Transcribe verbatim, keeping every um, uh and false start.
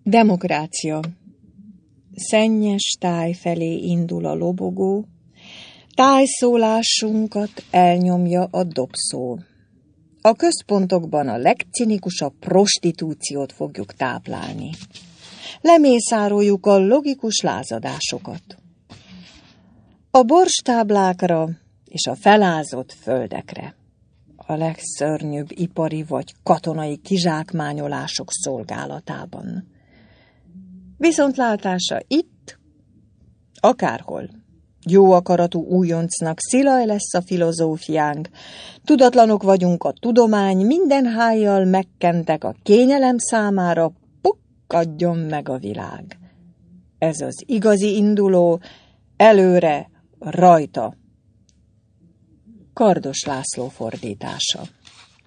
Demokrácia. Szennyes táj felé indul a lobogó, tájszólásunkat elnyomja a dobszó. A központokban a legcinikusabb prostitúciót fogjuk táplálni. Lemészároljuk a logikus lázadásokat. A borstáblákra és a felázott földekre. A legszörnyűbb ipari vagy katonai kizsákmányolások szolgálatában. Viszontlátásra itt, akárhol. Jó akaratú újoncnak szilaj lesz a filozófiánk, tudatlanok vagyunk a tudomány, minden hájjal megkentek a kényelem számára, pukkadjon meg a világ. Ez az igazi induló, előre, rajta. Kardos László fordítása.